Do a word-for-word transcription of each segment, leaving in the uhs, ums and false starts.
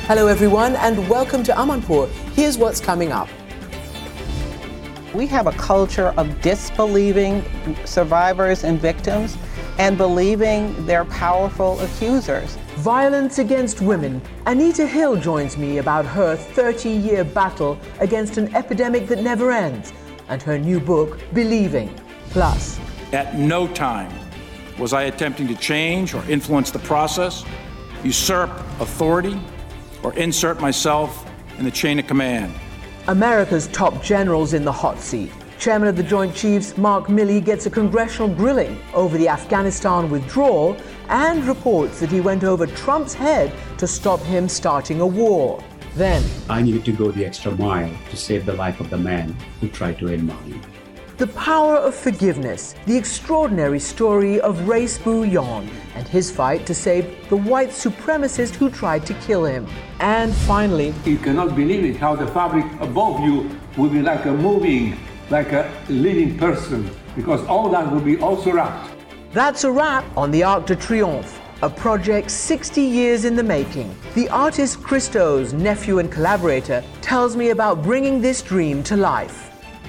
Hello everyone and welcome to Amanpour. Here's what's coming up. We have a culture of disbelieving survivors and victims and believing their powerful accusers. Violence against women. Anita Hill joins me about her thirty-year battle against an epidemic that never ends and her new book, Believing. Plus, at no time was I attempting to change or influence the process, usurp authority, or insert myself in the chain of command. America's top generals in the hot seat. Chairman of the Joint Chiefs, Mark Milley, gets a congressional grilling over the Afghanistan withdrawal and reports that he went over Trump's head to stop him starting a war. Then, I needed to go the extra mile to save the life of the man who tried to end mine. The power of forgiveness, the extraordinary story of Race Bouillon and his fight to save the white supremacist who tried to kill him. And finally, you cannot believe it, how the fabric above you will be like a moving, like a living person, because all that will be also wrapped. That's a wrap on the Arc de Triomphe, a project sixty years in the making. The artist Christo's nephew and collaborator tells me about bringing this dream to life.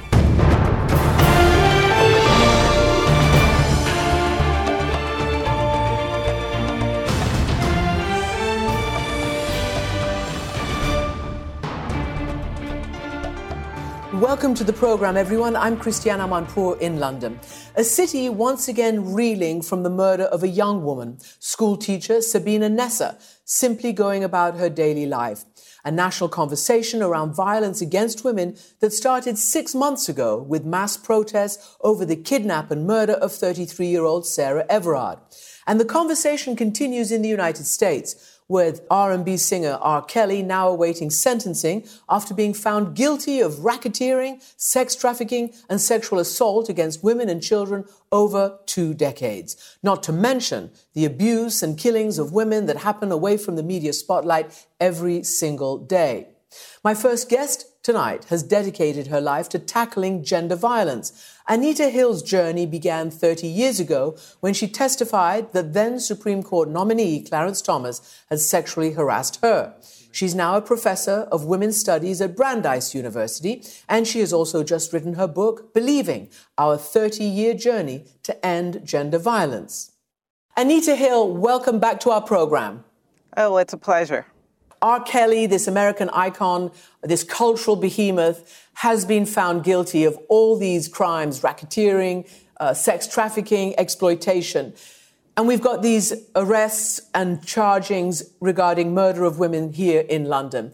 Welcome to the program, everyone. I'm Christiane Amanpour in London. A city once again reeling from the murder of a young woman, school teacher Sabina Nessa, simply going about her daily life. A national conversation around violence against women that started six months ago with mass protests over the kidnap and murder of thirty-three-year-old Sarah Everard. And the conversation continues in the United States, with R and B singer R. Kelly now awaiting sentencing after being found guilty of racketeering, sex trafficking, and sexual assault against women and children over two decades. Not to mention the abuse and killings of women that happen away from the media spotlight every single day. My first guest tonight has dedicated her life to tackling gender violence. Anita Hill's journey began thirty years ago when she testified that then Supreme Court nominee Clarence Thomas had sexually harassed her. She's now a professor of women's studies at Brandeis University, and she has also just written her book, Believing, Our thirty-year Journey to End Gender Violence. Anita Hill, welcome back to our program. Oh, it's a pleasure. R. Kelly, this American icon, this cultural behemoth, has been found guilty of all these crimes, racketeering, uh, sex trafficking, exploitation. And we've got these arrests and chargings regarding murder of women here in London.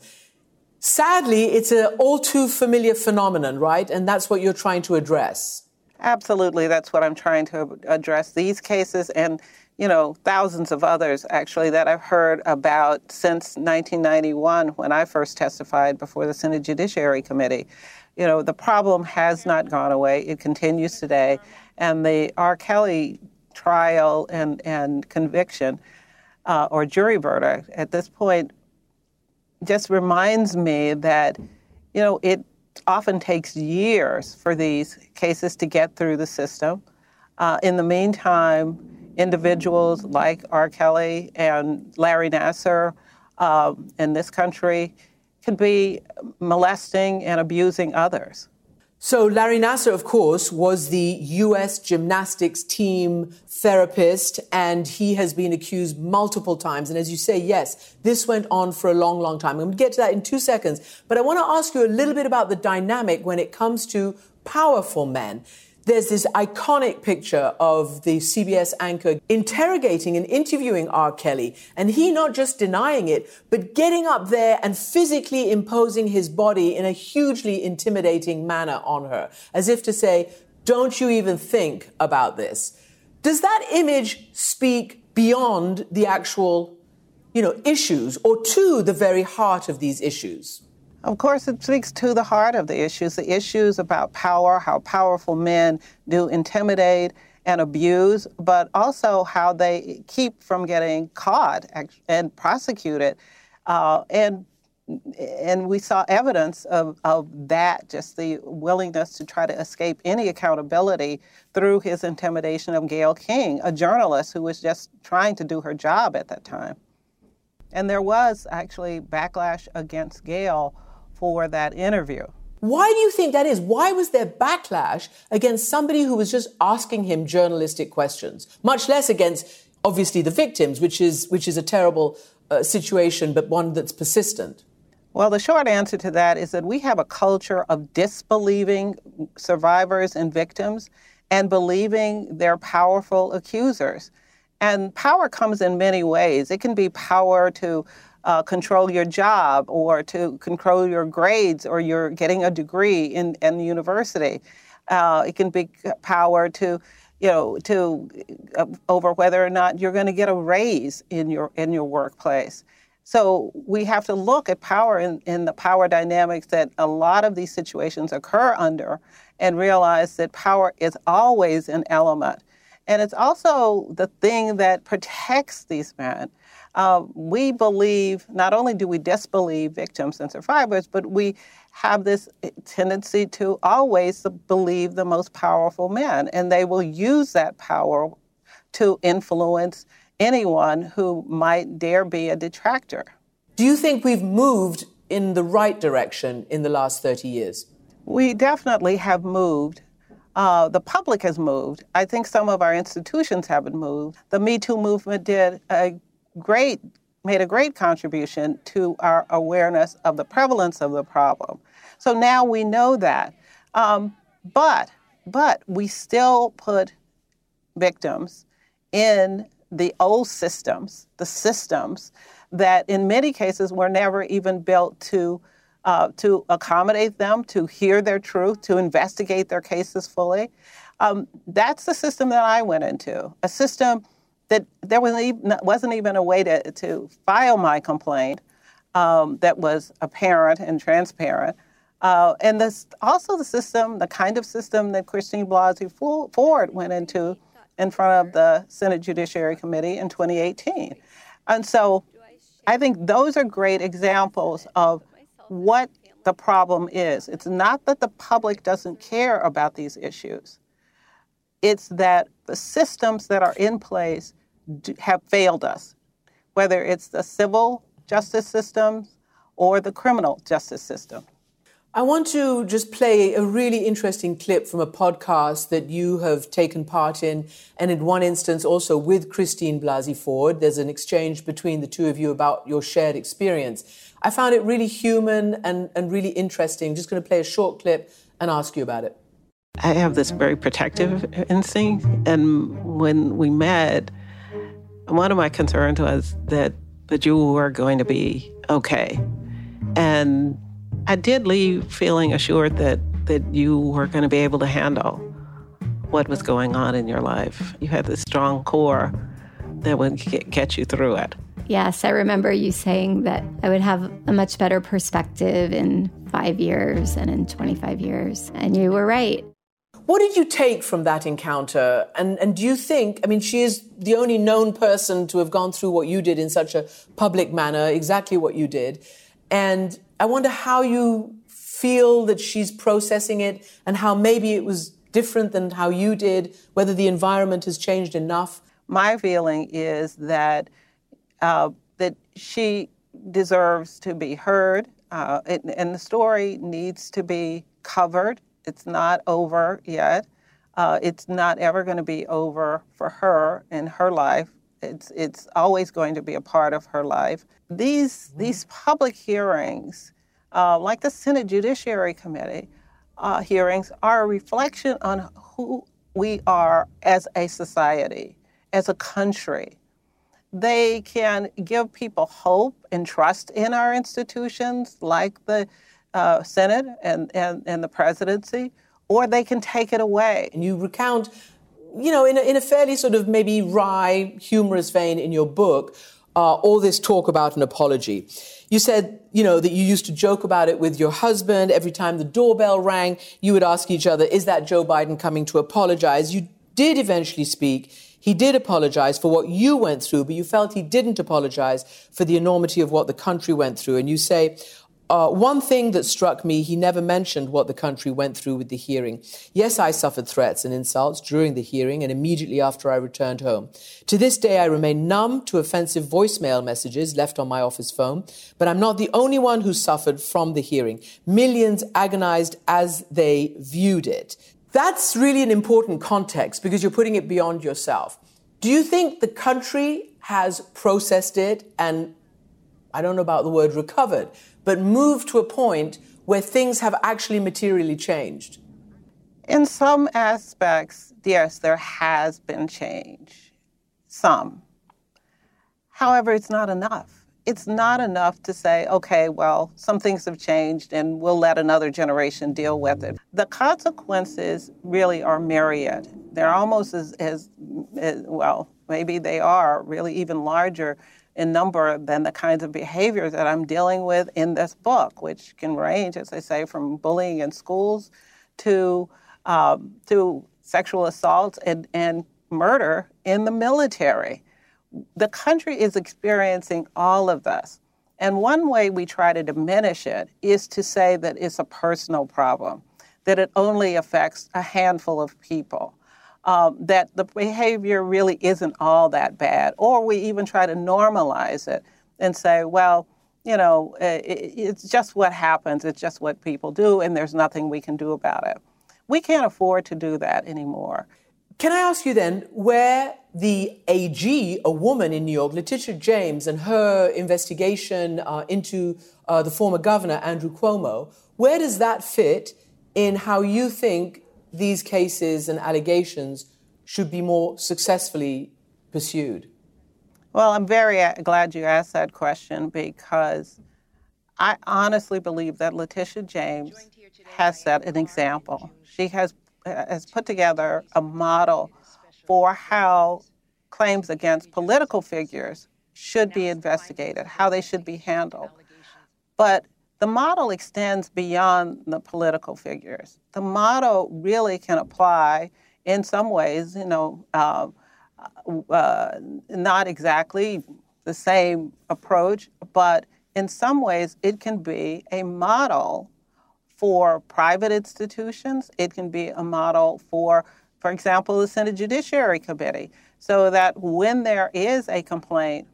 Sadly, it's an all too familiar phenomenon, right? And that's what you're trying to address. Absolutely. That's what I'm trying to address. These cases and you know, thousands of others, actually, that I've heard about since nineteen ninety-one, when I first testified before the Senate Judiciary Committee. You know, the problem has not gone away. It continues today. And the R. Kelly trial and, and conviction uh, or jury verdict at this point just reminds me that, you know, it often takes years for these cases to get through the system. Uh, in the meantime, individuals like R. Kelly and Larry Nassar um, in this country can be molesting and abusing others. So Larry Nassar, of course, was the U S gymnastics team therapist, and he has been accused multiple times. And as you say, yes, this went on for a long, long time. I'm going to get to that in two seconds. But I want to ask you a little bit about the dynamic when it comes to powerful men. There's this iconic picture of the C B S anchor interrogating and interviewing R. Kelly, and he not just denying it, but getting up there and physically imposing his body in a hugely intimidating manner on her, as if to say, don't you even think about this. Does that image speak beyond the actual, you know, issues or to the very heart of these issues? Of course, it speaks to the heart of the issues, the issues about power, how powerful men do intimidate and abuse, but also how they keep from getting caught and prosecuted. Uh, and and we saw evidence of, of that, just the willingness to try to escape any accountability through his intimidation of Gayle King, a journalist who was just trying to do her job at that time. And there was actually backlash against Gail for that interview. Why do you think that is? Why was there backlash against somebody who was just asking him journalistic questions, much less against, obviously, the victims, which is which is a terrible uh, situation, but one that's persistent? Well, the short answer to that is that we have a culture of disbelieving survivors and victims and believing their powerful accusers. And power comes in many ways. It can be power to uh, control your job or to control your grades or you're getting a degree in, in university. Uh, it can be power to, you know, to uh, over whether or not you're going to get a raise in your in your workplace. So we have to look at power in, in the power dynamics that a lot of these situations occur under and realize that power is always an element. And it's also the thing that protects these men. Uh, we believe, not only do we disbelieve victims and survivors, but we have this tendency to always believe the most powerful men. And they will use that power to influence anyone who might dare be a detractor. Do you think we've moved in the right direction in the last thirty years? We definitely have moved. Uh, the public has moved. I think some of our institutions haven't moved. The Me Too movement did a great, made a great contribution to our awareness of the prevalence of the problem. So now we know that. Um, but, but we still put victims in the old systems, the systems that in many cases were never even built to uh, to accommodate them, to hear their truth, to investigate their cases fully. Um, that's the system that I went into, a system that there wasn't even, wasn't even a way to, to file my complaint um, that was apparent and transparent. Uh, and this also the system, the kind of system that Christine Blasey Ford went into in front of the Senate Judiciary Committee in twenty eighteen. And so I think those are great examples of what the problem is. It's not that the public doesn't care about these issues. It's that the systems that are in place do, have failed us, whether it's the civil justice system or the criminal justice system. I want to just play a really interesting clip from a podcast that you have taken part in, and in one instance also with Christine Blasey Ford. There's an exchange between the two of you about your shared experience. I found it really human and, and really interesting. Just going to play a short clip and ask you about it. I have this very protective instinct, and when we met, one of my concerns was that, that you were going to be okay. And I did leave feeling assured that, that you were going to be able to handle what was going on in your life. You had this strong core that would get, get you through it. Yes, I remember you saying that I would have a much better perspective in five years and in twenty-five years. And you were right. What did you take from that encounter? And, and do you think, I mean, she is the only known person to have gone through what you did in such a public manner, exactly what you did. And I wonder how you feel that she's processing it and how maybe it was different than how you did, whether the environment has changed enough. My feeling is that uh, that she deserves to be heard, uh, it, and the story needs to be covered. It's not over yet. Uh, it's not ever going to be over for her in her life. It's it's always going to be a part of her life. These these public hearings, uh, like the Senate Judiciary Committee uh, hearings, are a reflection on who we are as a society, as a country. They can give people hope and trust in our institutions, like the uh, Senate and, and, and the presidency, or they can take it away. And you recount, you know, in a, in a fairly sort of maybe wry, humorous vein in your book, uh, all this talk about an apology. You said, you know, that you used to joke about it with your husband. Every time the doorbell rang, you would ask each other, is that Joe Biden coming to apologize? You did eventually speak. He did apologize for what you went through, but you felt he didn't apologize for the enormity of what the country went through. And you say, Uh, one thing that struck me, he never mentioned what the country went through with the hearing. Yes, I suffered threats and insults during the hearing and immediately after I returned home. To this day, I remain numb to offensive voicemail messages left on my office phone, but I'm not the only one who suffered from the hearing. Millions agonized as they viewed it. That's really an important context because you're putting it beyond yourself. Do you think the country has processed it and, I don't know about the word recovered, but moved to a point where things have actually materially changed? In some aspects, yes, there has been change. Some. However, it's not enough. It's not enough to say, okay, well, some things have changed and we'll let another generation deal with it. The consequences really are myriad. They're almost as, as, as well, maybe they are really even larger in number than the kinds of behaviors that I'm dealing with in this book, which can range, as I say, from bullying in schools to um, to sexual assault and, and murder in the military. The country is experiencing all of this. And one way we try to diminish it is to say that it's a personal problem, that it only affects a handful of people. Um, that the behavior really isn't all that bad, or we even try to normalize it and say, well, you know, it, it's just what happens, it's just what people do, and there's nothing we can do about it. We can't afford to do that anymore. Can I ask you then, where the A G, a woman in New York, Letitia James, and her investigation uh, into uh, the former governor, Andrew Cuomo, where does that fit in how you think these cases and allegations should be more successfully pursued? Well, I'm very glad you asked that question because I honestly believe that Letitia James has set an example. She has, has put together a model for how claims against political figures should be investigated, how they should be handled. But the model extends beyond the political figures. The model really can apply in some ways, you know, uh, uh, not exactly the same approach, but in some ways it can be a model for private institutions. It can be a model for, for example, the Senate Judiciary Committee, so that when there is a complaint,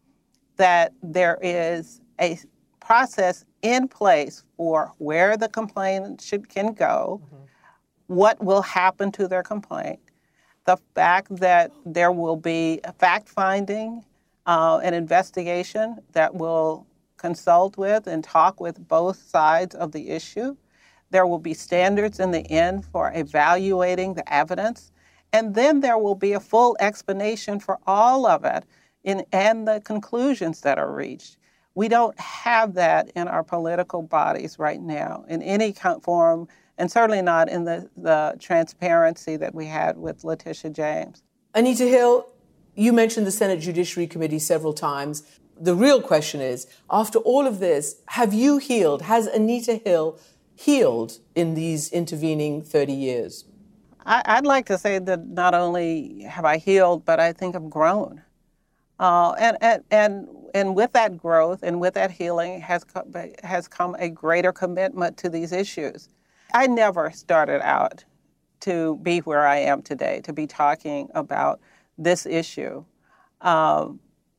that there is a process in place for where the complainant should can go, mm-hmm. what will happen to their complaint, the fact that there will be a fact-finding, uh, an investigation that will consult with and talk with both sides of the issue. There will be standards in the end for evaluating the evidence, and then there will be a full explanation for all of it in, and the conclusions that are reached. We don't have that in our political bodies right now in any form, and certainly not in the, the transparency that we had with Letitia James. Anita Hill, you mentioned the Senate Judiciary Committee several times. The real question is, after all of this, have you healed? Has Anita Hill healed in these intervening thirty years? I, I'd like to say that not only have I healed, but I think I've grown. Uh, and, and, and And with that growth and with that healing has come, has come a greater commitment to these issues. I never started out to be where I am today, to be talking about this issue. Um,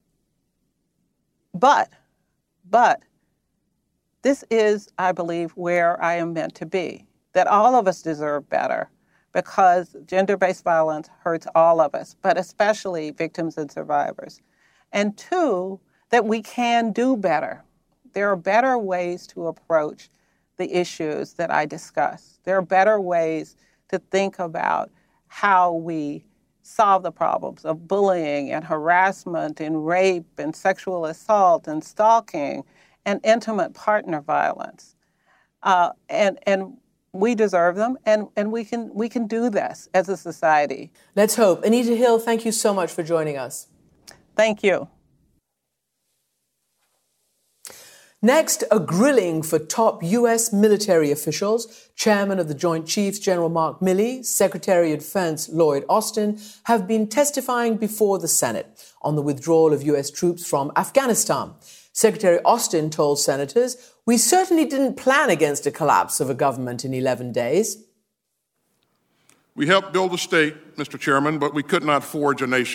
but, but this is, I believe, where I am meant to be, that all of us deserve better because gender-based violence hurts all of us, but especially victims and survivors. And two, that we can do better. There are better ways to approach the issues that I discuss. There are better ways to think about how we solve the problems of bullying and harassment and rape and sexual assault and stalking and intimate partner violence. Uh, and and we deserve them, and, and we can we can do this as a society. Let's hope. Anita Hill, thank you so much for joining us. Thank you. Next, a grilling for top U S military officials. Chairman of the Joint Chiefs, General Mark Milley, Secretary of Defense Lloyd Austin have been testifying before the Senate on the withdrawal of U S troops from Afghanistan. Secretary Austin told senators, "We certainly didn't plan against a collapse of a government in eleven days. We helped build a state, Mister Chairman, but we could not forge a nation.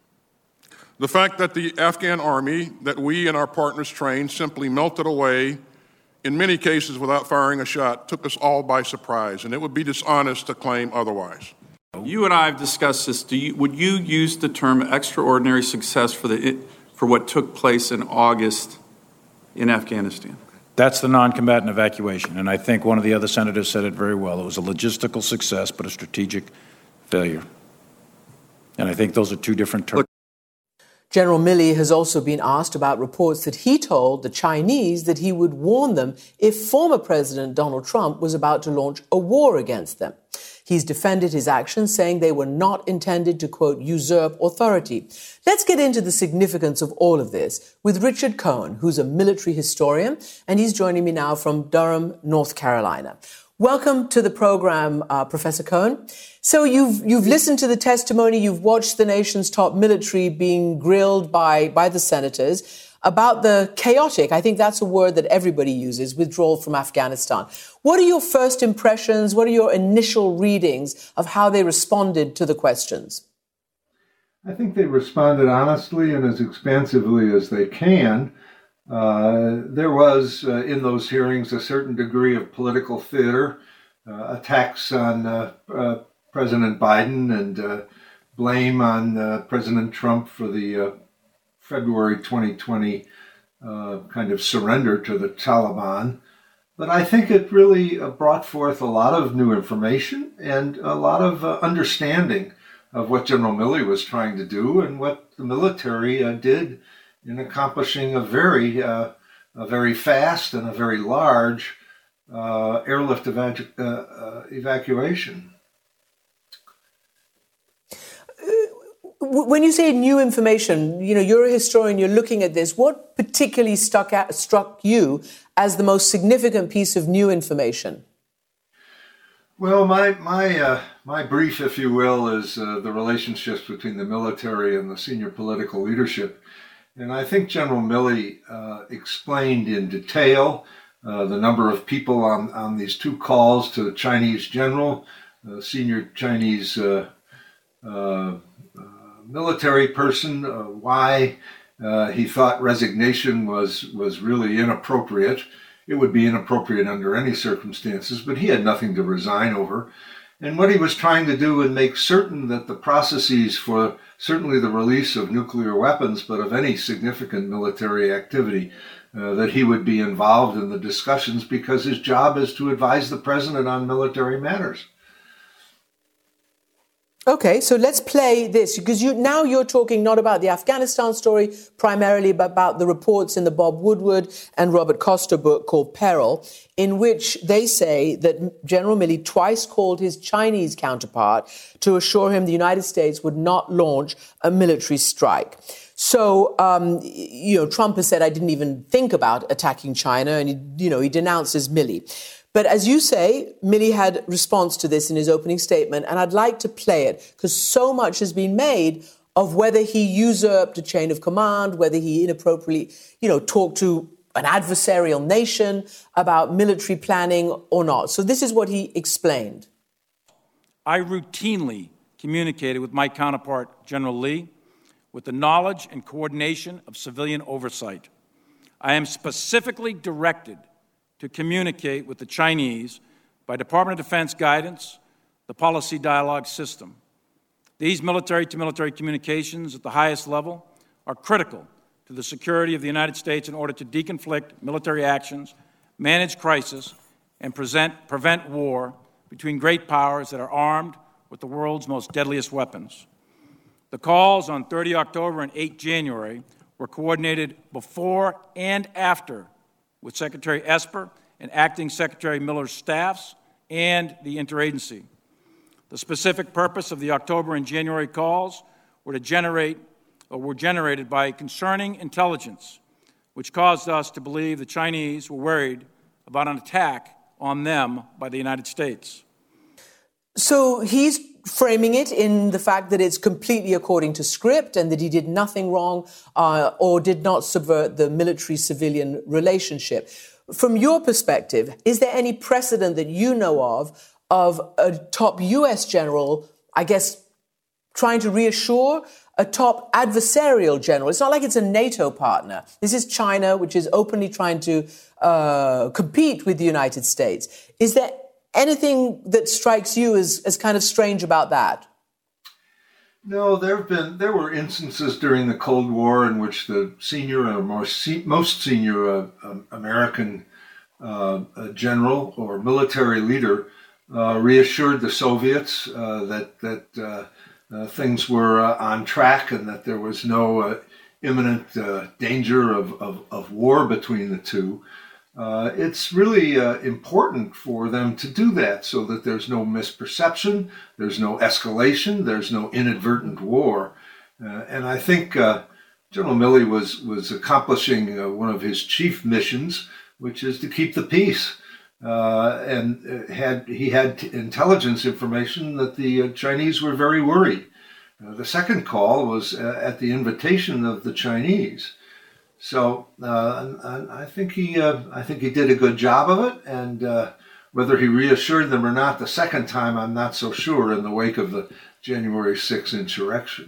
The fact that the Afghan army that we and our partners trained simply melted away, in many cases without firing a shot, took us all by surprise, and it would be dishonest to claim otherwise." You and I have discussed this. Do you, would you use the term extraordinary success for the for what took place in August in Afghanistan? That's the non-combatant evacuation, and I think one of the other senators said it very well. It was a logistical success, but a strategic failure. And I think those are two different terms. Look, General Milley has also been asked about reports that he told the Chinese that he would warn them if former President Donald Trump was about to launch a war against them. He's defended his actions, saying they were not intended to, quote, usurp authority. Let's get into the significance of all of this with Richard Cohen, who's a military historian, and he's joining me now from Durham, North Carolina. Welcome to the program, uh, Professor Cohen. So you've you've listened to the testimony, you've watched the nation's top military being grilled by, by the senators about the chaotic, I think that's a word that everybody uses, withdrawal from Afghanistan. What are your first impressions? What are your initial readings of how they responded to the questions? I think they responded honestly and as expansively as they can. Uh, there was, uh, in those hearings, a certain degree of political theater, uh, attacks on uh, uh, President Biden and uh, blame on uh, President Trump for the uh, February twenty twenty uh, kind of surrender to the Taliban. But I think it really uh, brought forth a lot of new information and a lot of uh, understanding of what General Milley was trying to do and what the military uh, did in accomplishing a very, uh, a very fast and a very large uh, airlift evacu- uh, uh, evacuation. When you say new information, you know, you're a historian, you're looking at this. What particularly stuck at, struck you as the most significant piece of new information? Well, my my uh, my brief, if you will, is uh, the relationships between the military and the senior political leadership. And I think General Milley uh, explained in detail uh, the number of people on, on these two calls to the Chinese general, uh, senior Chinese uh, uh, military person, uh, why uh, he thought resignation was, was really inappropriate. It would be inappropriate under any circumstances, but he had nothing to resign over. And what he was trying to do and make certain that the processes for certainly the release of nuclear weapons, but of any significant military activity, uh, that he would be involved in the discussions because his job is to advise the president on military matters. Okay, so let's play this, because you now you're talking not about the Afghanistan story primarily, but about the reports in the Bob Woodward and Robert Costa book called Peril, in which they say that General Milley twice called his Chinese counterpart to assure him the United States would not launch a military strike. So, um, you know, Trump has said, I didn't even think about attacking China, and, he, you know, he denounces Milley. But as you say, Milley had response to this in his opening statement, and I'd like to play it because so much has been made of whether he usurped a chain of command, whether he inappropriately, you know, talked to an adversarial nation about military planning or not. So this is what he explained. I routinely communicated with my counterpart, General Lee, with the knowledge and coordination of civilian oversight. I am specifically directed to communicate with the Chinese by Department of Defense guidance, the policy dialogue system. These military-to-military communications at the highest level are critical to the security of the United States in order to deconflict military actions, manage crisis, and present, prevent war between great powers that are armed with the world's most deadliest weapons. The calls on the thirtieth of October and the eighth of January were coordinated before and after with Secretary Esper and Acting Secretary Miller's staffs and the interagency. The specific purpose of the October and January calls were to generate or were generated by concerning intelligence, which caused us to believe the Chinese were worried about an attack on them by the United States. So he's framing it in the fact that it's completely according to script and that he did nothing wrong uh, or did not subvert the military-civilian relationship. From your perspective, is there any precedent that you know of of a top U S general, I guess, trying to reassure a top adversarial general? It's not like it's a NATO partner. This is China, which is openly trying to uh, compete with the United States. Is there anything that strikes you as, as kind of strange about that? No, there have been there were instances during the Cold War in which the senior or most, most senior uh, um, American uh, general or military leader uh, reassured the Soviets uh, that that uh, uh, things were uh, on track and that there was no uh, imminent uh, danger of, of, of war between the two. Uh, it's really uh, important for them to do that so that there's no misperception, there's no escalation, there's no inadvertent war. Uh, and I think uh, General Milley was, was accomplishing uh, one of his chief missions, which is to keep the peace. Uh, and had he had intelligence information that the uh, Chinese were very worried. Uh, the second call was uh, at the invitation of the Chinese. So uh, I think he, uh, I think he did a good job of it, and uh, whether he reassured them or not the second time, I'm not so sure. In the wake of the January sixth insurrection.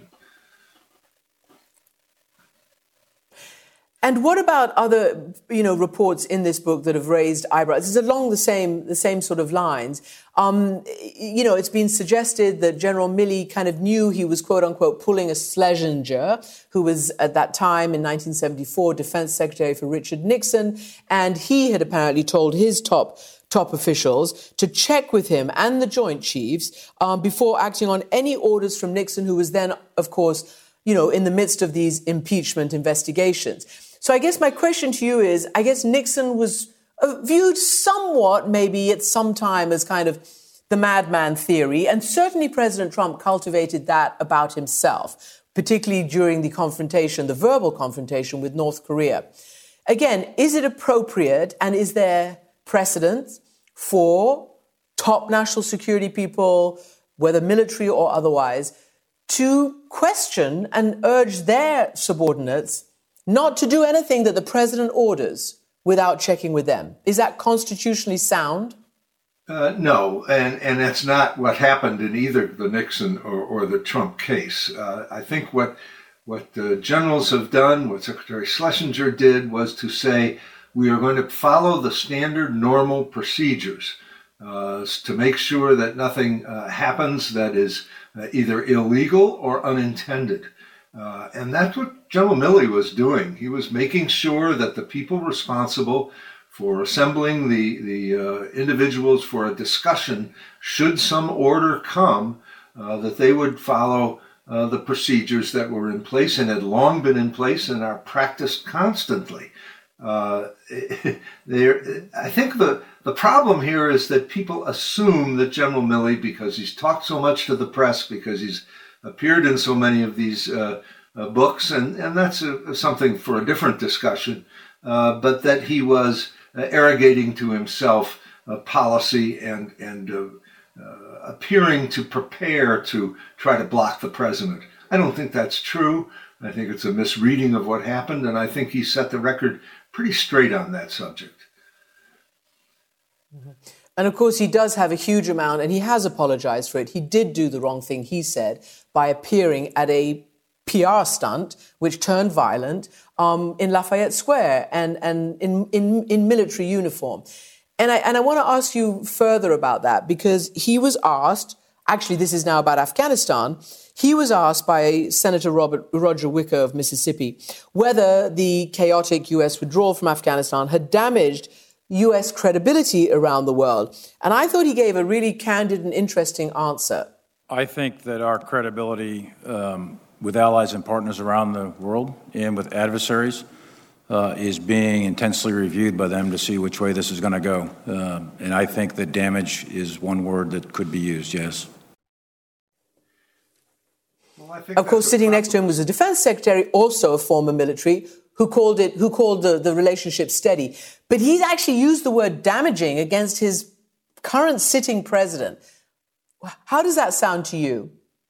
And what about other, you know, reports in this book that have raised eyebrows? It's along the same the same sort of lines. Um, you know, it's been suggested that General Milley kind of knew he was, quote unquote, pulling a Schlesinger, who was at that time in nineteen seventy-four Defense Secretary for Richard Nixon, and he had apparently told his top top officials to check with him and the Joint Chiefs um, before acting on any orders from Nixon, who was then, of course, you know, in the midst of these impeachment investigations. So I guess my question to you is, I guess Nixon was viewed somewhat, maybe at some time, as kind of the madman theory. And certainly President Trump cultivated that about himself, particularly during the confrontation, the verbal confrontation with North Korea. Again, is it appropriate and is there precedent for top national security people, whether military or otherwise, to question and urge their subordinates not to do anything that the president orders without checking with them? Is that constitutionally sound? Uh, no, and, and that's not what happened in either the Nixon or, or the Trump case. Uh, I think what what the generals have done, what Secretary Schlesinger did, was to say, we are going to follow the standard normal procedures uh, to make sure that nothing uh, happens that is uh, either illegal or unintended. Uh, and that's what General Milley was doing. He was making sure that the people responsible for assembling the, the uh, individuals for a discussion, should some order come, uh, that they would follow uh, the procedures that were in place and had long been in place and are practiced constantly. Uh, there, I think the, the problem here is that people assume that General Milley, because he's talked so much to the press, because he's appeared in so many of these uh, uh, books, and, and that's a, something for a different discussion, uh, but that he was uh, arrogating to himself uh, policy and, and uh, uh, appearing to prepare to try to block the president. I don't think that's true. I think it's a misreading of what happened, and I think he set the record pretty straight on that subject. Mm-hmm. And of course, he does have a huge amount, and he has apologized for it. He did do the wrong thing, he said, by appearing at a P R stunt, which turned violent, um, in Lafayette Square and, and in, in, in military uniform. And I, and I want to ask you further about that, because he was asked, actually, this is now about Afghanistan, he was asked by Senator Robert, Roger Wicker of Mississippi whether the chaotic U S withdrawal from Afghanistan had damaged U S credibility around the world. And I thought he gave a really candid and interesting answer. I think that our credibility um, with allies and partners around the world and with adversaries uh, is being intensely reviewed by them to see which way this is going to go. Uh, and I think that damage is one word that could be used, yes. Well, I think of course, sitting next to him was a defense secretary, also a former military, who called it, who called the, the relationship steady. But he's actually used the word damaging against his current sitting president. How does that sound to you?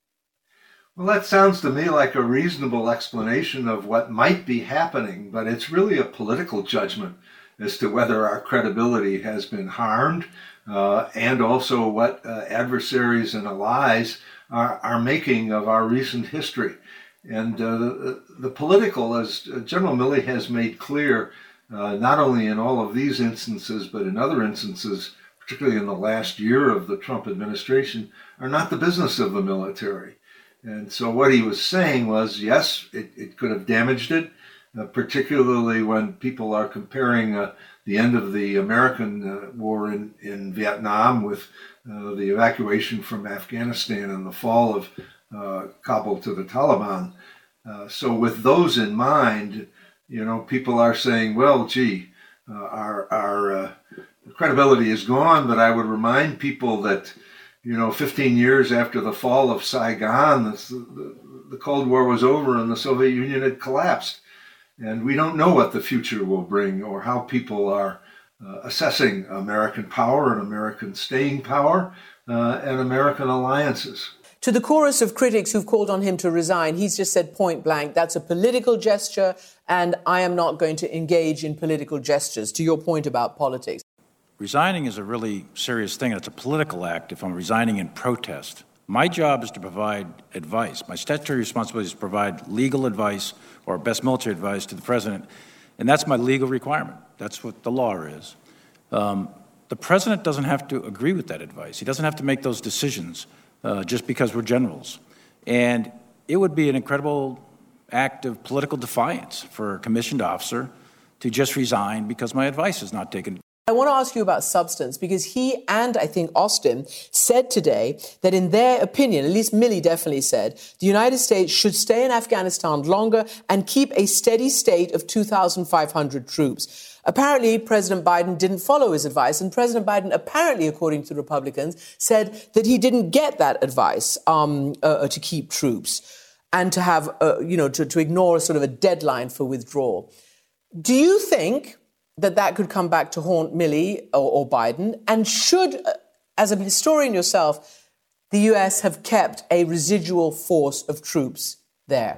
Well, that sounds to me like a reasonable explanation of what might be happening, but it's really a political judgment as to whether our credibility has been harmed, uh, and also what uh, adversaries and allies are, are making of our recent history. And uh, the, the political, as General Milley has made clear, uh, not only in all of these instances, but in other instances, particularly in the last year of the Trump administration, are not the business of the military. And so what he was saying was, yes, it, it could have damaged it, uh, particularly when people are comparing uh, the end of the American uh, war in, in Vietnam with uh, the evacuation from Afghanistan and the fall of uh, Kabul to the Taliban. Uh, so with those in mind, you know, people are saying, well, gee, uh, our, our uh, credibility is gone, but I would remind people that, you know, fifteen years after the fall of Saigon, the, the, the Cold War was over and the Soviet Union had collapsed. And we don't know what the future will bring or how people are uh, assessing American power and American staying power uh, and American alliances. To the chorus of critics who've called on him to resign, he's just said point blank, that's a political gesture, and I am not going to engage in political gestures, to your point about politics. Resigning is a really serious thing, and it's a political act if I'm resigning in protest. My job is to provide advice. My statutory responsibility is to provide legal advice or best military advice to the president, and that's my legal requirement. That's what the law is. Um, the president doesn't have to agree with that advice. He doesn't have to make those decisions uh, just because we're generals. And it would be an incredible act of political defiance for a commissioned officer to just resign because my advice is not taken. I want to ask you about substance, because he and I think Austin said today that in their opinion, at least Milley definitely said, the United States should stay in Afghanistan longer and keep a steady state of two thousand five hundred troops. Apparently, President Biden didn't follow his advice, and President Biden apparently, according to Republicans, said that he didn't get that advice um, uh, to keep troops and to have, uh, you know, to, to ignore sort of a deadline for withdrawal. Do you think that that could come back to haunt Milley or, or Biden? And should, as a historian yourself, the U S have kept a residual force of troops there?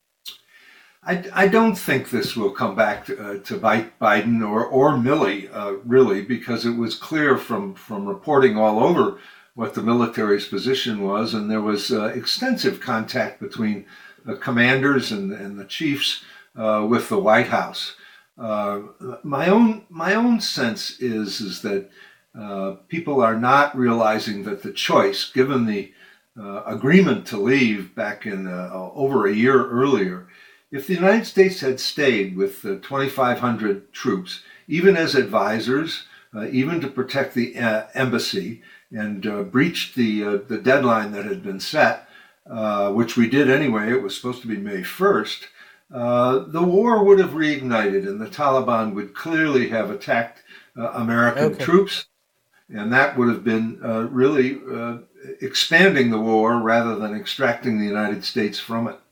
I, I don't think this will come back to, uh, to bite Biden or, or Milley, uh, really, because it was clear from, from reporting all over what the military's position was, and there was uh, extensive contact between the commanders and, and the chiefs uh, with the White House. Uh, my own my own sense is is that uh, people are not realizing that the choice, given the uh, agreement to leave back in uh, over a year earlier, if the United States had stayed with uh, twenty-five hundred troops, even as advisors, uh, even to protect the uh, embassy, and uh, breached the uh, the deadline that had been set, uh, which we did anyway. It was supposed to be May first. Uh, the war would have reignited, and the Taliban would clearly have attacked uh, American okay. troops, and that would have been uh, really uh, expanding the war rather than extracting the United States from it.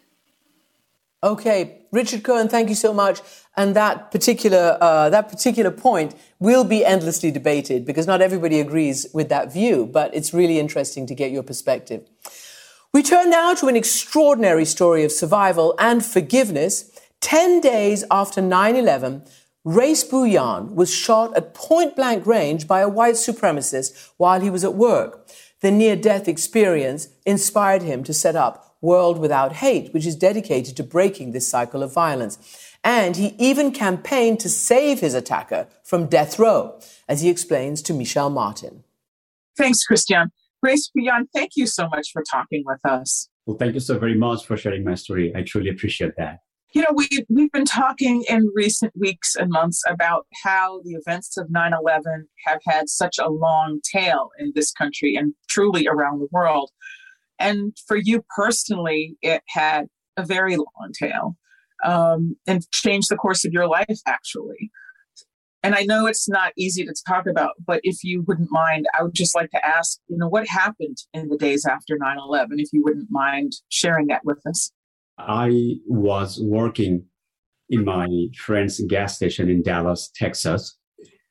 Okay, Richard Cohen, thank you so much. And that particular uh, that particular point will be endlessly debated because not everybody agrees with that view, but it's really interesting to get your perspective. We turn now to an extraordinary story of survival and forgiveness. Ten days after nine eleven, Race Booyan was shot at point-blank range by a white supremacist while he was at work. The near-death experience inspired him to set up World Without Hate, which is dedicated to breaking this cycle of violence. And he even campaigned to save his attacker from death row, as he explains to Michelle Martin. Thanks, Christian. Race Booyan, thank you so much for talking with us. Well, thank you so very much for sharing my story. I truly appreciate that. You know, we, we've been talking in recent weeks and months about how the events of nine eleven have had such a long tail in this country and truly around the world. And for you personally, it had a very long tail um, and changed the course of your life, actually. And I know it's not easy to talk about, but if you wouldn't mind, I would just like to ask, you know, what happened in the days after nine eleven, if you wouldn't mind sharing that with us. I was working in my friend's gas station in Dallas, Texas.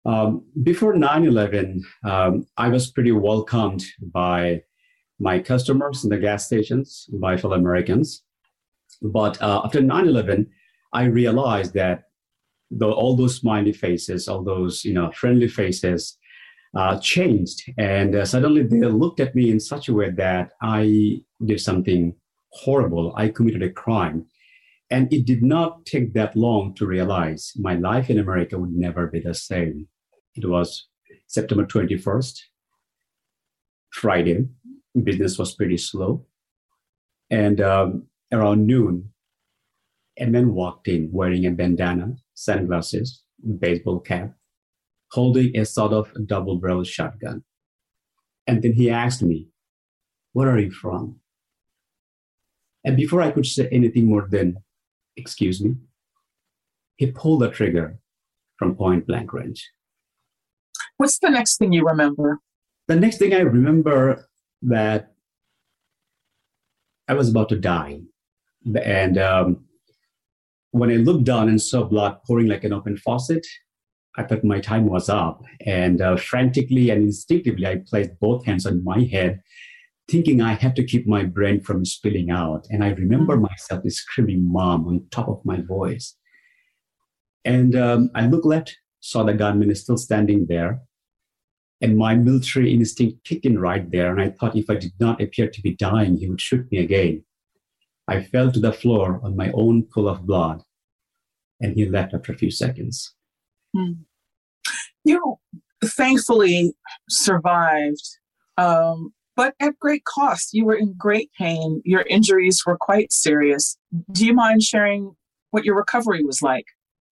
Um, before nine eleven, um, I was pretty welcomed by my customers in the gas stations, my fellow Americans. But uh, after nine eleven, I realized that the, all those smiley faces, all those you know friendly faces uh, changed. And uh, suddenly they looked at me in such a way that I did something horrible. I committed a crime. And it did not take that long to realize my life in America would never be the same. It was September twenty-first, Friday. Business was pretty slow. And um, around noon, a man walked in wearing a bandana, sunglasses, baseball cap, holding a sort of double-barrel shotgun. And then he asked me, "Where are you from?" And before I could say anything more than, "Excuse me," he pulled the trigger from point blank range. What's the next thing you remember? The next thing I remember that I was about to die. And um, when I looked down and saw blood pouring like an open faucet, I thought my time was up. And uh, frantically and instinctively, I placed both hands on my head, thinking I had to keep my brain from spilling out. And I remember myself screaming "Mom" on top of my voice. And um, I looked left, saw the gunman is still standing there. And my military instinct kicked in right there. And I thought if I did not appear to be dying, he would shoot me again. I fell to the floor on my own pool of blood. And he left after a few seconds. Hmm. You thankfully survived, um, but at great cost. You were in great pain. Your injuries were quite serious. Do you mind sharing what your recovery was like?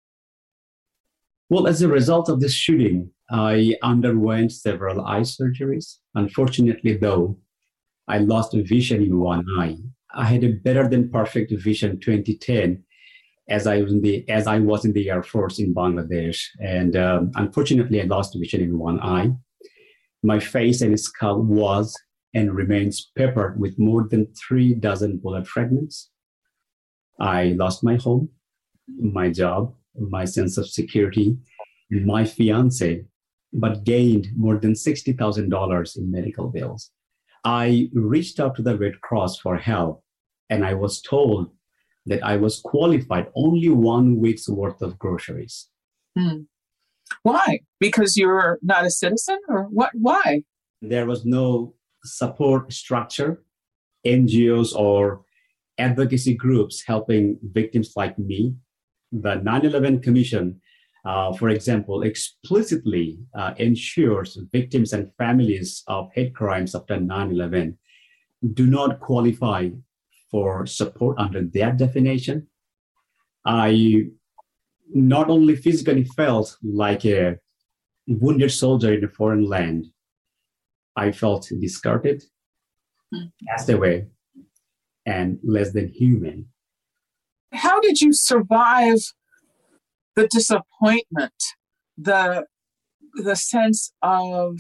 Well, as a result of this shooting, I underwent several eye surgeries. Unfortunately, though, I lost vision in one eye. I had a better than perfect vision twenty ten as I was in the as I was in the Air Force in Bangladesh, and um, unfortunately, I lost vision in one eye. My face and skull was and remains peppered with more than three dozen bullet fragments. I lost my home, my job, my sense of security, my fiance, but gained more than sixty thousand dollars in medical bills. I reached out to the Red Cross for help, and I was told that I was qualified only one week's worth of groceries. Hmm. Why? Because you're not a citizen, or what? Why? There was no support structure, N G Os or advocacy groups helping victims like me. The nine eleven Commission, uh, for example, explicitly uh, ensures victims and families of hate crimes after nine eleven do not qualify for support under their definition. I not only physically felt like a wounded soldier in a foreign land, I felt discarded, cast away, and less than human. How did you survive the disappointment, the the sense of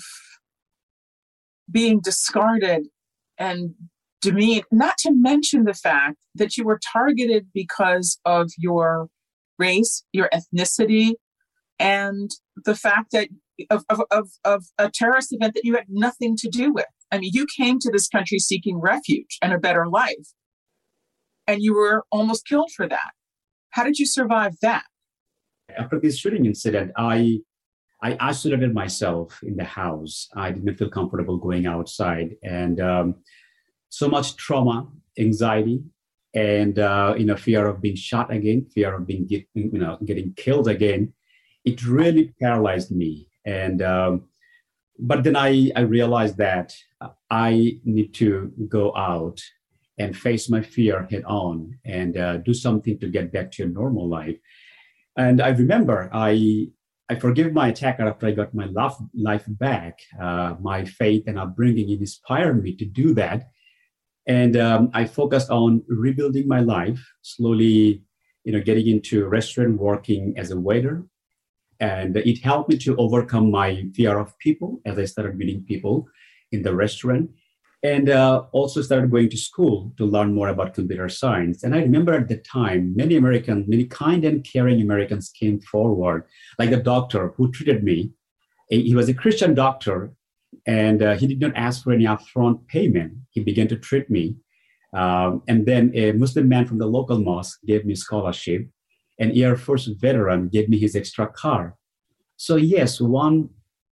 being discarded and demeaned, not to mention the fact that you were targeted because of your race, your ethnicity, and the fact that of, of, of, of a terrorist event that you had nothing to do with? I mean, you came to this country seeking refuge and a better life, and you were almost killed for that. How did you survive that? After this shooting incident, I I isolated myself in the house. I didn't feel comfortable going outside, and um, so much trauma, anxiety, and uh, you know, fear of being shot again, fear of being get, you know getting killed again. It really paralyzed me. And um, but then I I realized that I need to go out and face my fear head on and uh, do something to get back to a normal life. And I remember I I forgave my attacker after I got my life, life back. Uh, my faith and upbringing inspired me to do that. And um, I focused on rebuilding my life, slowly, you know, getting into restaurant, working as a waiter. And it helped me to overcome my fear of people as I started meeting people in the restaurant. And uh, also started going to school to learn more about computer science. And I remember at the time, many Americans, many kind and caring Americans came forward, like the doctor who treated me He was a Christian doctor, and uh, he did not ask for any upfront payment. He began to treat me. Um, and then a Muslim man from the local mosque gave me scholarship. An Air Force veteran gave me his extra car. So yes, one,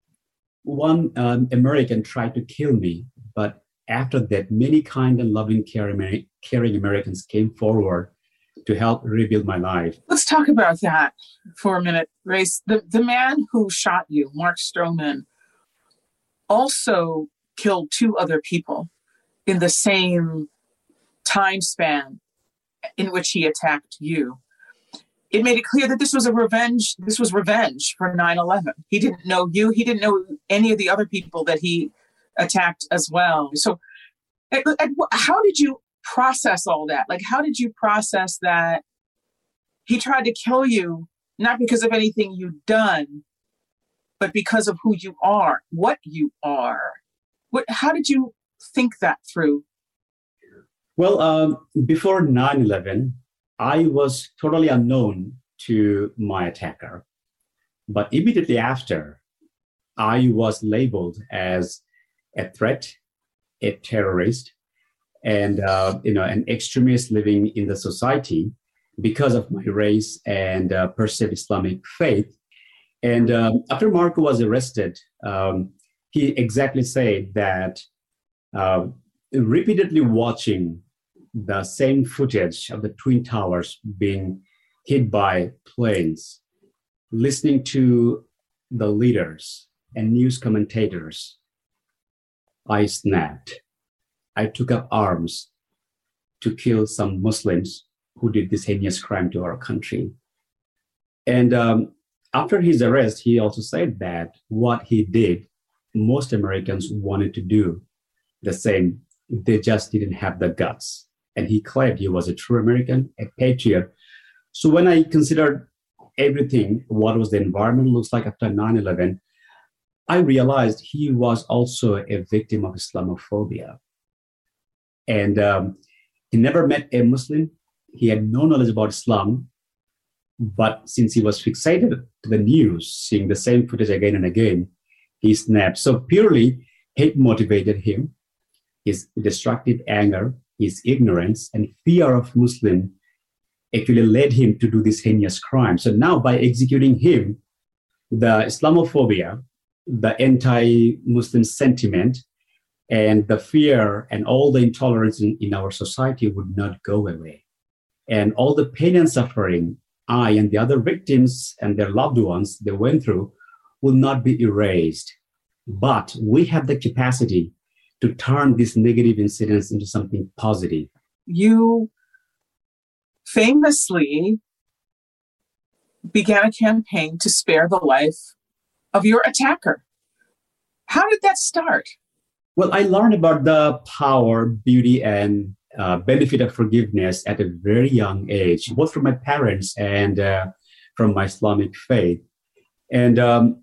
one um, American tried to kill me, but after that, many kind and loving, caring, caring Americans came forward to help rebuild my life. Let's talk about that for a minute, Grace. The, the man who shot you, Mark Stroman, also killed two other people in the same time span in which he attacked you. It made it clear that this was a revenge. This was revenge for nine eleven. He didn't know you. He didn't know any of the other people that he attacked as well. So how did you process all that? Like, how did you process that he tried to kill you, not because of anything you'd done, but because of who you are, what you are? What, how did you think that through? Well, um, before nine eleven, I was totally unknown to my attacker. But immediately after, I was labeled as a threat, a terrorist, and uh, you know, an extremist living in the society because of my race and uh, perceived Islamic faith. And um, after Marco was arrested, um, he exactly said that uh, repeatedly watching the same footage of the Twin Towers being hit by planes, listening to the leaders and news commentators, I snapped. I took up arms to kill some Muslims who did this heinous crime to our country. And um, after his arrest, he also said that what he did, most Americans wanted to do the same. They just didn't have the guts. And he claimed he was a true American, a patriot. So when I considered everything, what was the environment looks like after nine eleven, I realized he was also a victim of Islamophobia. And um, he never met a Muslim. He had no knowledge about Islam. But since he was fixated to the news, seeing the same footage again and again, he snapped. So purely hate motivated him, his destructive anger, his ignorance and fear of Muslim actually led him to do this heinous crime. So now by executing him, the Islamophobia, the anti-Muslim sentiment, and the fear and all the intolerance in, in our society would not go away. And all the pain and suffering I and the other victims and their loved ones they went through will not be erased. But we have the capacity to turn these negative incidents into something positive. You famously began a campaign to spare the life of your attacker. How did that start? Well, I learned about the power, beauty, and uh, benefit of forgiveness at a very young age, both from my parents and uh, from my Islamic faith. And um,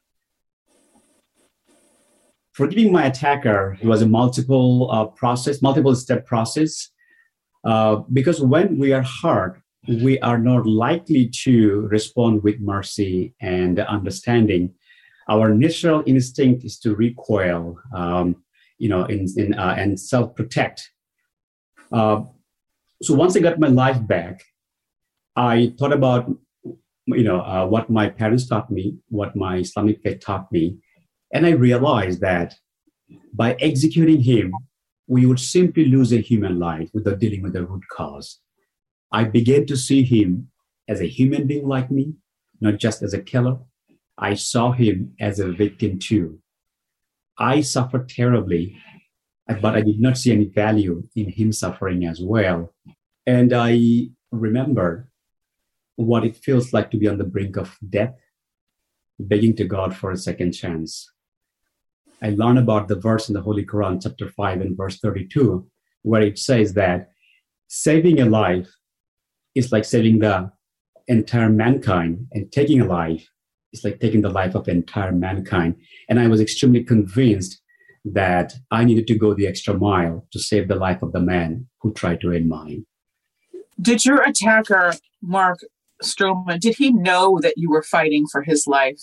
forgiving my attacker was a multiple uh, process, multiple step process, uh, because when we are hurt, we are not likely to respond with mercy and understanding. Our natural instinct is to recoil, um, you know, in, in, uh, and self-protect. Uh, so once I got my life back, I thought about, you know, uh, what my parents taught me, what my Islamic faith taught me. And I realized that by executing him, we would simply lose a human life without dealing with the root cause. I began to see him as a human being like me, not just as a killer. I saw him as a victim too. I suffered terribly, but I did not see any value in him suffering as well. And I remembered what it feels like to be on the brink of death, begging to God for a second chance. I learned about the verse in the Holy Quran, chapter five and verse thirty-two, where it says that saving a life is like saving the entire mankind, and taking a life is like taking the life of the entire mankind. And I was extremely convinced that I needed to go the extra mile to save the life of the man who tried to end mine. Did your attacker, Mark Stroman, did he know that you were fighting for his life?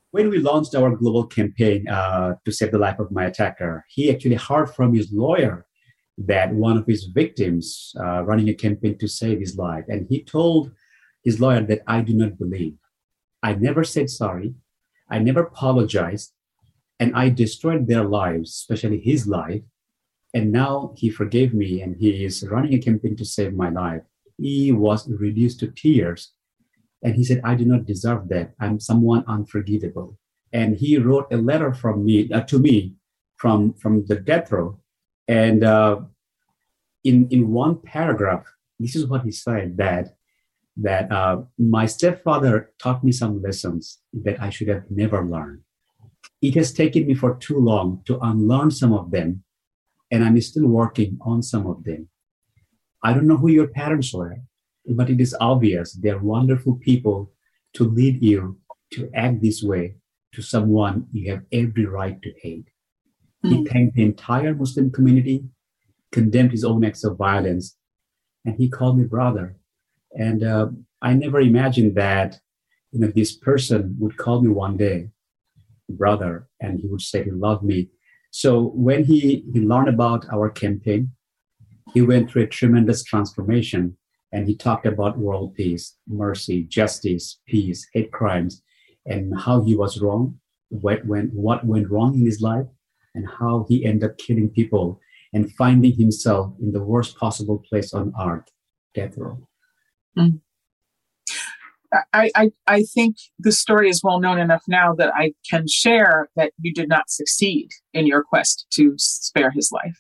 when we launched our global campaign uh, to save the life of my attacker, he actually heard from his lawyer that one of his victims uh, running a campaign to save his life. And he told his lawyer that I do not believe. I never said sorry. I never apologized. And I destroyed their lives, especially his life. And now he forgave me and he is running a campaign to save my life. He was reduced to tears. And he said, I do not deserve that. I'm someone unforgivable. And he wrote a letter from me uh, to me from, from the death row. And uh, in, in one paragraph, this is what he said, that, that uh, my stepfather taught me some lessons that I should have never learned. It has taken me for too long to unlearn some of them, and I'm still working on some of them. I don't know who your parents were, but it is obvious they're wonderful people to lead you to act this way to someone you have every right to hate. Mm. He thanked the entire Muslim community, condemned his own acts of violence, and he called me brother. And uh, I never imagined that, you know, this person would call me one day brother, and he would say he loved me. So when he, he learned about our campaign, he went through a tremendous transformation, and he talked about world peace, mercy, justice, peace, hate crimes, and how he was wrong, what went, what went wrong in his life, and how he ended up killing people and finding himself in the worst possible place on earth, death row. Mm. I, I, I think the story is well known enough now that I can share that you did not succeed in your quest to spare his life.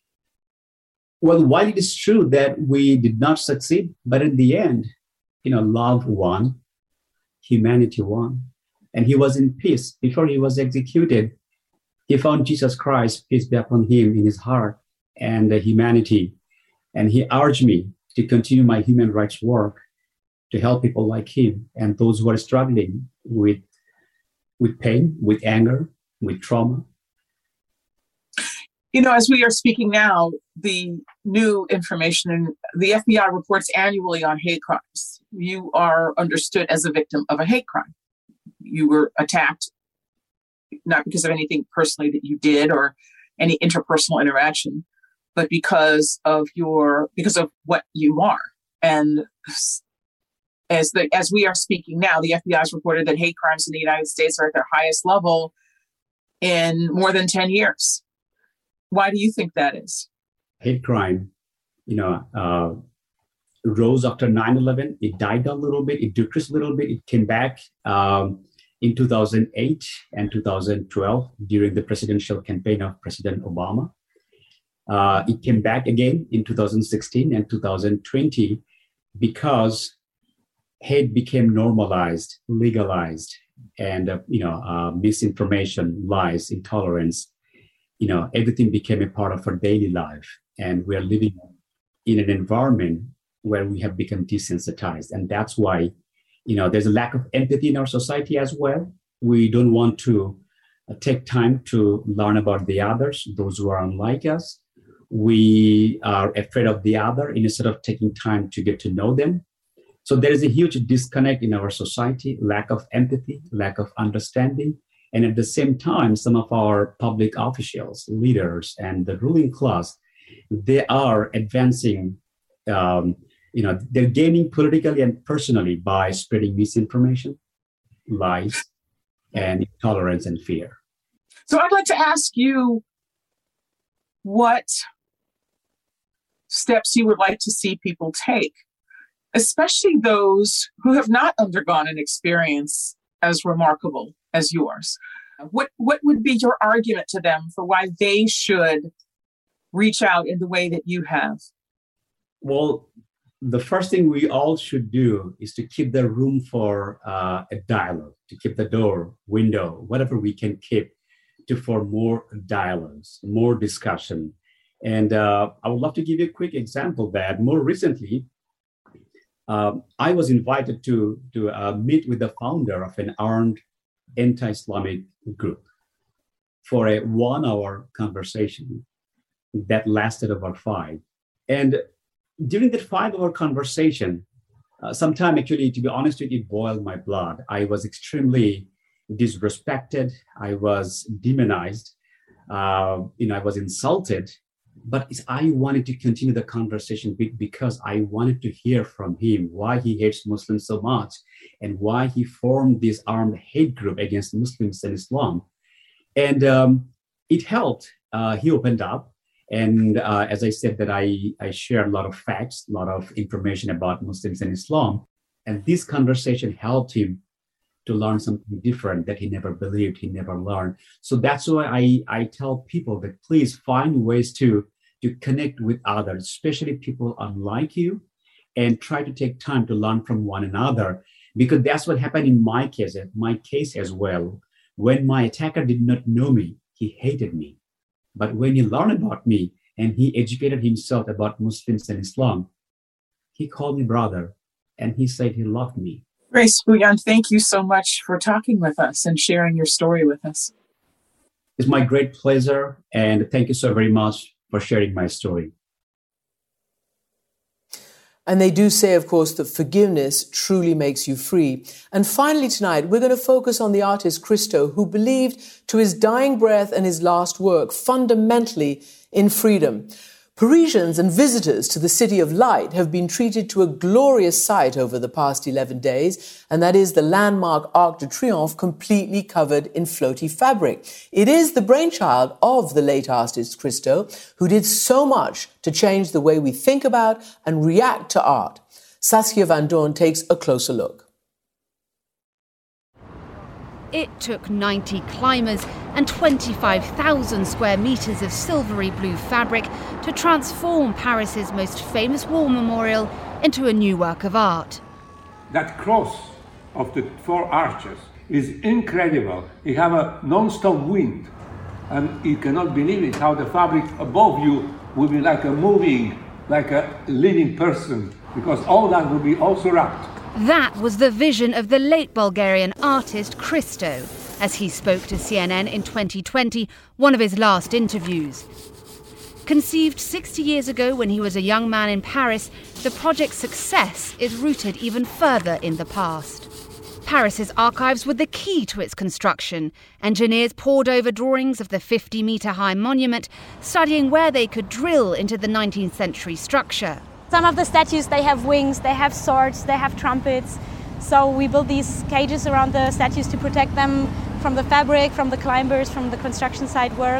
Well, while it is true that we did not succeed, but in the end, you know, love won, humanity won, and he was in peace. Before he was executed, he found Jesus Christ, peace be upon him, in his heart and uh, humanity. And he urged me to continue my human rights work to help people like him and those who are struggling with, with pain, with anger, with trauma. You know, as we are speaking now, the new information, the F B I reports annually on hate crimes. You are understood as a victim of a hate crime. You were attacked, not because of anything personally that you did or any interpersonal interaction, but because of your, because of what you are. And as the, as we are speaking now, the F B I has reported that hate crimes in the United States are at their highest level in more than ten years. Why do you think that is? Hate crime, you know, uh, rose after nine eleven. It died a little bit. It decreased a little bit. It came back um, in two thousand eight and two thousand twelve during the presidential campaign of President Obama. Uh, it came back again in two thousand sixteen and two thousand twenty because hate became normalized, legalized, and, uh, you know, uh, misinformation, lies, intolerance. You know, everything became a part of our daily life. And we are living in an environment where we have become desensitized. And that's why, you know, there's a lack of empathy in our society as well. We don't want to uh, take time to learn about the others, those who are unlike us. We are afraid of the other instead of taking time to get to know them. So there is a huge disconnect in our society, lack of empathy, lack of understanding. And at the same time, some of our public officials, leaders, and the ruling class, they are advancing, um, you know, they're gaining politically and personally by spreading misinformation, lies, and intolerance and fear. So I'd like to ask you what steps you would like to see people take, especially those who have not undergone an experience as remarkable as yours. What what would be your argument to them for why they should reach out in the way that you have? Well, the first thing we all should do is to keep the room for uh, a dialogue, to keep the door, window, whatever we can keep to for more dialogues, more discussion. And uh, I would love to give you a quick example that more recently, um, I was invited to, to uh, meet with the founder of an armed anti-Islamic group for a one-hour conversation that lasted over five. And during that five-hour conversation, uh, sometime actually, to be honest with you, it boiled my blood. I was extremely disrespected. I was demonized. Uh, you know, I was insulted. But I wanted to continue the conversation because I wanted to hear from him why he hates Muslims so much and why he formed this armed hate group against Muslims and Islam. And um, it helped. Uh, he opened up. And uh, as I said, that I, I shared a lot of facts, a lot of information about Muslims and Islam. And this conversation helped him to learn something different that he never believed, he never learned. So that's why I, I tell people that please find ways to to connect with others, especially people unlike you, and try to take time to learn from one another, because that's what happened in my case, my case as well. When my attacker did not know me, he hated me. But when he learned about me and he educated himself about Muslims and Islam, he called me brother and he said he loved me. Grace Bouillon, thank you so much for talking with us and sharing your story with us. It's my great pleasure, and thank you so very much for sharing my story. And they do say, of course, that forgiveness truly makes you free. And finally tonight, we're going to focus on the artist Christo, who believed to his dying breath and his last work fundamentally in freedom. Parisians and visitors to the City of Light have been treated to a glorious sight over the past eleven days, and that is the landmark Arc de Triomphe completely covered in floaty fabric. It is the brainchild of the late artist Christo, who did so much to change the way we think about and react to art. Saskia Van Doorn takes a closer look. It took ninety climbers and twenty-five thousand square metres of silvery blue fabric to transform Paris's most famous war memorial into a new work of art. That cross of the four arches is incredible. You have a non-stop wind, and you cannot believe it, how the fabric above you will be like a moving, like a living person, because all that will be also wrapped. That was the vision of the late Bulgarian artist Christo, as he spoke to C N N in twenty twenty, one of his last interviews. Conceived sixty years ago when he was a young man in Paris, the project's success is rooted even further in the past. Paris's archives were the key to its construction. Engineers pored over drawings of the fifty-metre-high monument, studying where they could drill into the nineteenth century structure. Some of the statues, they have wings, they have swords, they have trumpets. So we built these cages around the statues to protect them from the fabric, from the climbers, from the construction site work.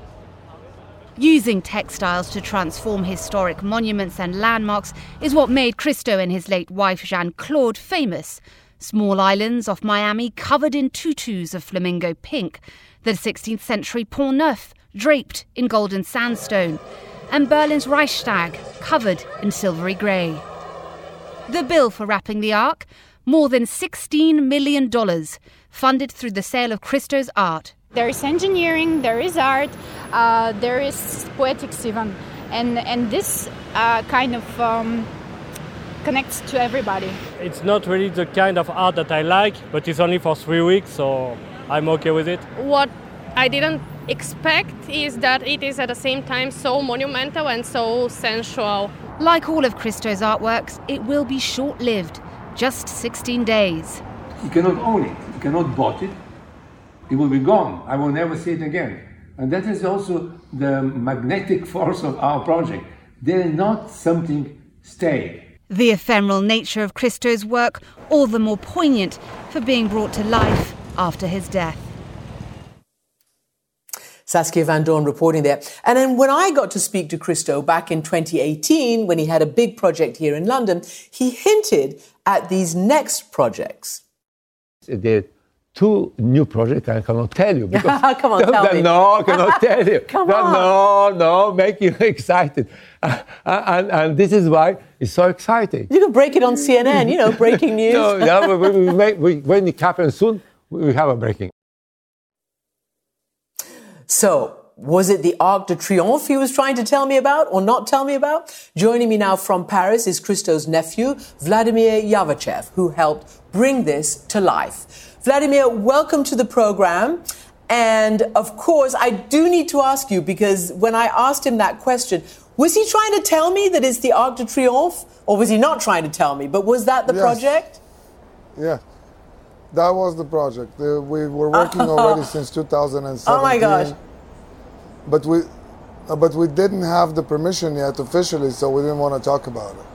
Using textiles to transform historic monuments and landmarks is what made Christo and his late wife Jeanne-Claude famous. Small islands off Miami covered in tutus of flamingo pink, the sixteenth century Pont Neuf draped in golden sandstone, and Berlin's Reichstag covered in silvery grey. The bill for wrapping the Arc? More than sixteen million dollars, funded through the sale of Christo's art. There is engineering, there is art, uh, there is poetics even, and, and this uh, kind of um, connects to everybody. It's not really the kind of art that I like, but it's only for three weeks, so I'm okay with it. What I didn't expect is that it is at the same time so monumental and so sensual. Like all of Christo's artworks, it will be short-lived, just sixteen days. You cannot own it, you cannot bought it. It will be gone. I will never see it again. And that is also the magnetic force of our project. They're not something stay. The ephemeral nature of Christo's work, all the more poignant for being brought to life after his death. Saskia Van Doorn reporting there. And then when I got to speak to Christo back in twenty eighteen, when he had a big project here in London, he hinted at these next projects. The two new projects I cannot tell you. Because Come on, tell me. No, I cannot tell you. Come no, on. No, no, make you excited. Uh, and, and this is why it's so exciting. You can break it on C N N, you know, breaking news. no, yeah, we, we make, we, when it happens soon, we have a breaking. So, was it the Arc de Triomphe he was trying to tell me about or not tell me about? Joining me now from Paris is Christo's nephew, Vladimir Yavachev, who helped bring this to life. Vladimir, welcome to the program. And of course, I do need to ask you, because when I asked him that question, was he trying to tell me that it's the Arc de Triomphe? Or was he not trying to tell me? But was that the yes. project? Yeah. That was the project. The, we were working oh. already since two thousand seventeen. Oh my gosh. But we, uh, but we didn't have the permission yet officially, so we didn't want to talk about it.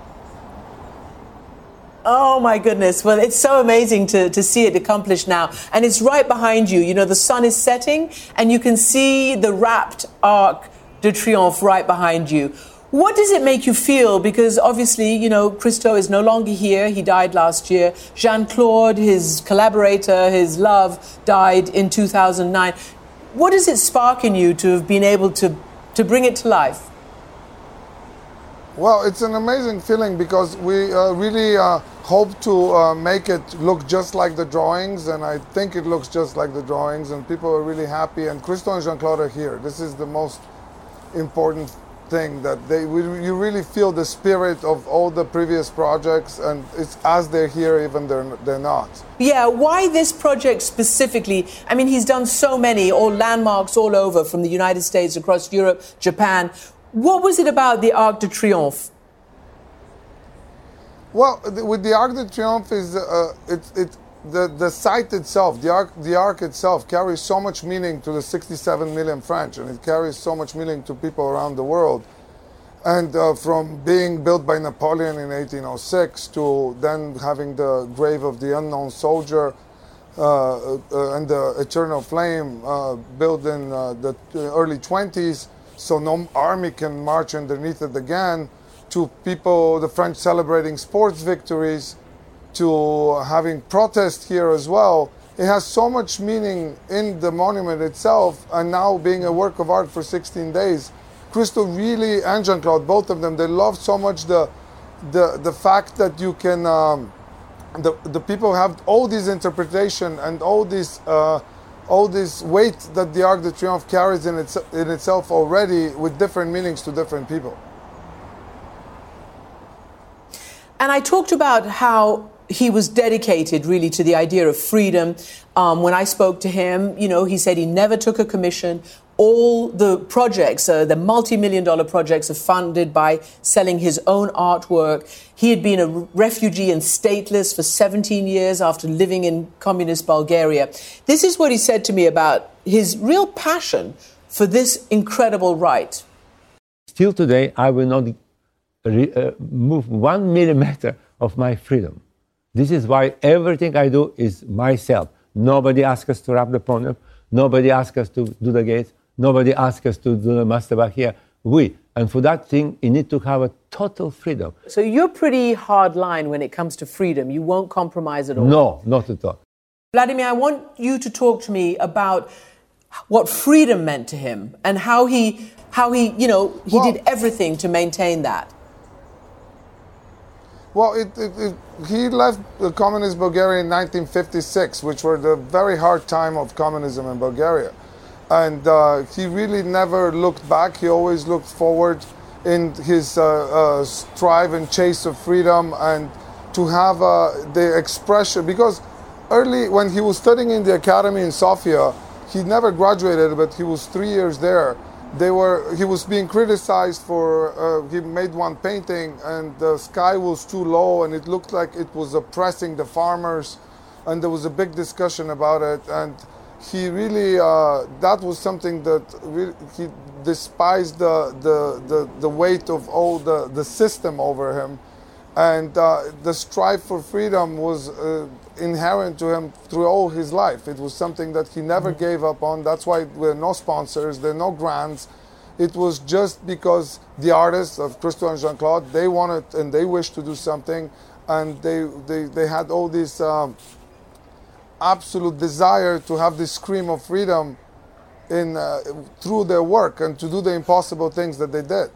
Oh my goodness. Well, it's so amazing to, to see it accomplished now. And it's right behind you. You know, the sun is setting and you can see the wrapped Arc de Triomphe right behind you. What does it make you feel? Because obviously, you know, Christo is no longer here. He died last year. Jean-Claude, his collaborator, his love, died in two thousand nine. What does it spark in you to have been able to, to bring it to life? Well, it's an amazing feeling because we uh, really uh, hope to uh, make it look just like the drawings, and I think it looks just like the drawings, and people are really happy. And Christo and Jean-Claude are here. This is the most important thing, that they we, you really feel the spirit of all the previous projects, and it's as they're here, even they're they're not. Yeah, why this project specifically? I mean, he's done so many, all landmarks all over, from the United States across Europe, Japan. What was it about the Arc de Triomphe? Well, with the Arc de Triomphe is uh, it it the the site itself, the arc the arc itself carries so much meaning to the sixty-seven million French, and it carries so much meaning to people around the world. And uh, from being built by Napoleon in eighteen oh six to then having the grave of the unknown soldier uh, uh, and the eternal flame uh, built in uh, the early twenties. So no army can march underneath it again, to people, the French celebrating sports victories, to having protest here as well. It has so much meaning in the monument itself, and now being a work of art for sixteen days. Christo really, and Jean-Claude, both of them, they love so much the the the fact that you can, um, the, the people have all this interpretation and all this uh, all this weight that the Arc de Triomphe carries in, its, in itself already, with different meanings to different people. And I talked about how he was dedicated really to the idea of freedom. Um, when I spoke to him, you know, he said he never took a commission. All the projects, uh, the multi-million dollar projects, are funded by selling his own artwork. He had been a refugee and stateless for seventeen years after living in communist Bulgaria. This is what he said to me about his real passion for this incredible right. Still today, I will not re- uh, move one millimeter of my freedom. This is why everything I do is myself. Nobody asks us to wrap the podium. Nobody asks us to do the gates. Nobody asks us to do the Mastaba here. We. And for that thing, you need to have a total freedom. So you're pretty hard line when it comes to freedom. You won't compromise at all. No, not at all. Vladimir, I want you to talk to me about what freedom meant to him and how he, how he, you know, he well, did everything to maintain that. Well, it, it, it, he left the communist Bulgaria in nineteen fifty-six, which were the very hard time of communism in Bulgaria. And uh, he really never looked back. He always looked forward in his uh, uh, strive and chase of freedom, and to have uh, the expression. Because early, when he was studying in the academy in Sofia, he never graduated, but he was three years there. They were. He was being criticized for. Uh, he made one painting, and the sky was too low, and it looked like it was oppressing the farmers, and there was a big discussion about it. And he really. Uh, that was something that really, he despised the, the the the weight of all the the system over him, and uh, the strive for freedom was uh, inherent to him through all his life. It was something that he never mm-hmm. gave up on. That's why there are no sponsors, there are no grants. It was just because the artists of Christo and Jean-Claude, they wanted and they wished to do something, and they they, they had all this um, absolute desire to have this scream of freedom in uh, through their work and to do the impossible things that they did.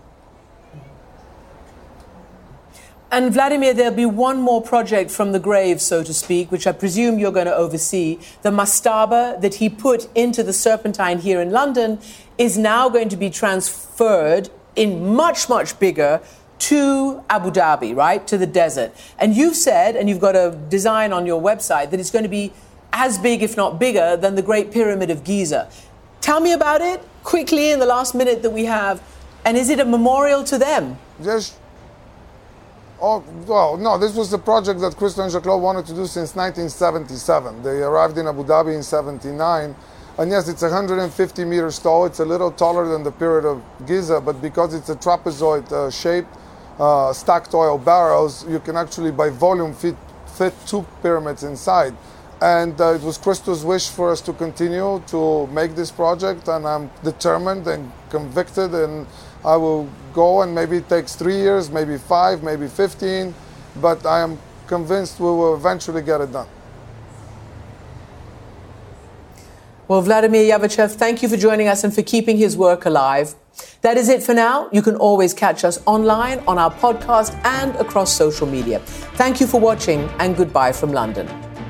And Vladimir, there'll be one more project from the grave, so to speak, which I presume you're going to oversee. The mastaba that he put into the Serpentine here in London is now going to be transferred in much, much bigger to Abu Dhabi, right, to the desert. And you've said, and you've got a design on your website, that it's going to be as big, if not bigger, than the Great Pyramid of Giza. Tell me about it quickly in the last minute that we have. And is it a memorial to them? Yes. Oh, well, no, this was the project that Christo and Jacques wanted to do since nineteen seventy-seven. They arrived in Abu Dhabi in seventy-nine. And yes, it's one hundred fifty meters tall. It's a little taller than the Pyramid of Giza, but because it's a trapezoid uh, shaped uh, stacked oil barrels, you can actually, by volume, fit, fit two pyramids inside. And uh, it was Christo's wish for us to continue to make this project, and I'm determined and convicted, and I will go, and maybe it takes three years, maybe five, maybe fifteen, but I am convinced we will eventually get it done. Well, Vladimir Yavitchev, thank you for joining us and for keeping his work alive. That is it for now. You can always catch us online, on our podcast, and across social media. Thank you for watching, and goodbye from London.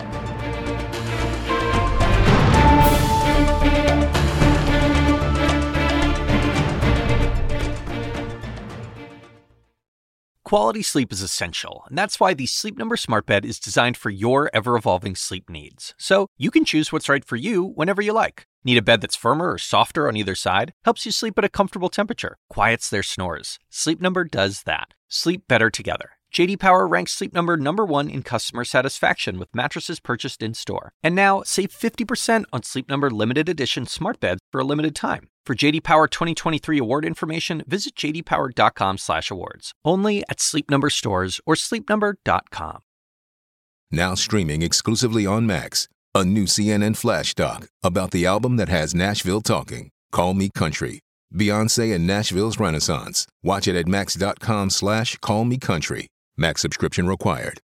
Quality sleep is essential, and that's why the Sleep Number Smart Bed is designed for your ever-evolving sleep needs. So you can choose what's right for you whenever you like. Need a bed that's firmer or softer on either side? Helps you sleep at a comfortable temperature. Quiets their snores. Sleep Number does that. Sleep better together. J D Power ranks Sleep Number number one in customer satisfaction with mattresses purchased in-store. And now, save fifty percent on Sleep Number limited edition smart beds for a limited time. For J D Power twenty twenty-three award information, visit j d power dot com slash awards. Only at Sleep Number stores or sleep number dot com. Now streaming exclusively on Max, a new C N N Flash doc about the album that has Nashville talking, Call Me Country. Beyonce and Nashville's Renaissance. Watch it at max dot com slash call me country. Max subscription required.